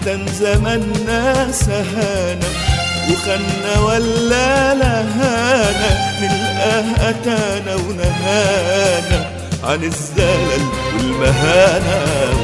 كان زماننا سهانا وخنا ولا لهانا، نلقاه أتانا ونهانا عن الزلل والمهانة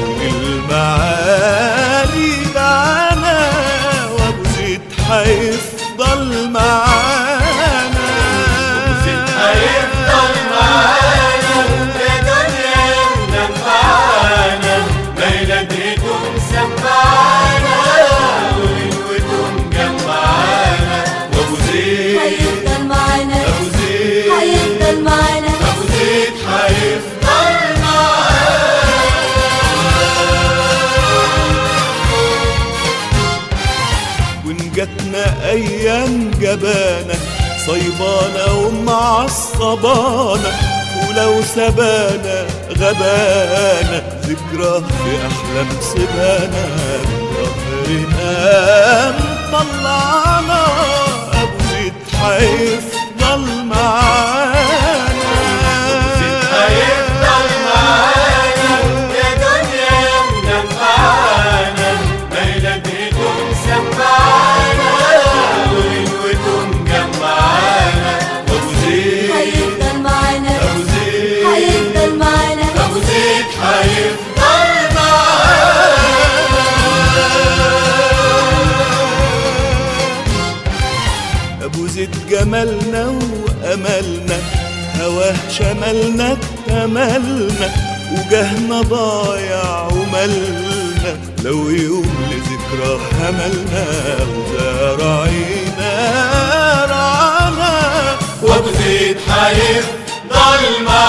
وللمعالي دعانا، وأبو زيد حيفضل معانا. أبو زيد حيفضل معانا يا دنيا منفعانا، ميلادكم سمعانا وغنوتكم جمعانا. وأبو زيد حيفضل معانا، أبو زيد حيفضل معانا، أبو زيد حيفضل وإن جاتنا أيام جبانة صيبانة ومعصبانة، ولو سبانا غبانا ذكرى في أحلام سبانا، ظهرنا مطلعنا أبو زيد حيفضل معانا. أبو زيد حيفضل معانا يا دنيا منفعانا، ميلادكم سمعانا وغنوتكم جمعانا. وأبو زيد حيفضل معانا، أبو زيد حيفضل معانا، أبو زيد حيفضل أبو زيد جمالنا وأملنا، هواه شملنا اكتملنا، وجهنا ضايع وملنا، لو يوم لذكرى هملنا وزارعينا رعانا. وأبو زيد حيفضل معانا.